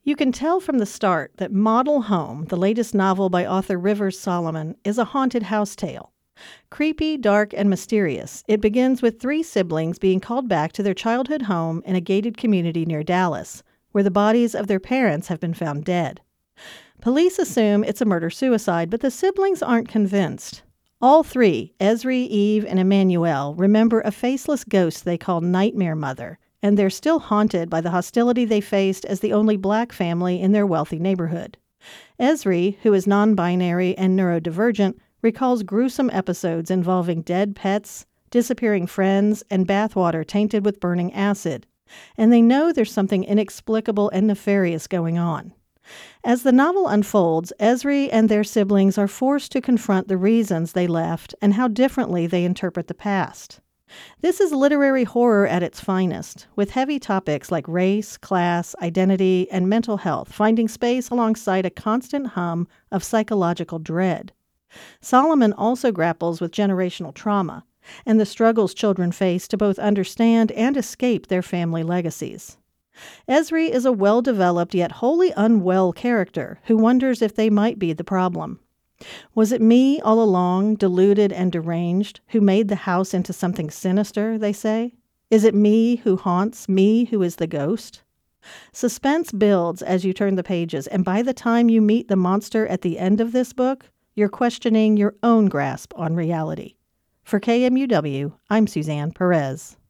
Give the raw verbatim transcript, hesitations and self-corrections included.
You can tell from the start that Model Home, the latest novel by author Rivers Solomon, is a haunted house tale. Creepy, dark, and mysterious, it begins with three siblings being called back to their childhood home in a gated community near Dallas, where the bodies of their parents have been found dead. Police assume it's a murder-suicide, but the siblings aren't convinced. All three, Esri, Eve, and Emmanuel, remember a faceless ghost they call Nightmare Mother, and they're still haunted by the hostility they faced as the only black family in their wealthy neighborhood. Esri, who is non-binary and neurodivergent, recalls gruesome episodes involving dead pets, disappearing friends, and bathwater tainted with burning acid, and they know there's something inexplicable and nefarious going on. As the novel unfolds, Esri and their siblings are forced to confront the reasons they left and how differently they interpret the past. This is literary horror at its finest, with heavy topics like race, class, identity, and mental health finding space alongside a constant hum of psychological dread. Solomon also grapples with generational trauma and the struggles children face to both understand and escape their family legacies. Esri is a well-developed yet wholly unwell character who wonders if they might be the problem. Was it me all along, deluded and deranged, who made the house into something sinister, they say? Is it me who haunts, me who is the ghost? Suspense builds as you turn the pages, and by the time you meet the monster at the end of this book, you're questioning your own grasp on reality. For K M U W, I'm Suzanne Perez.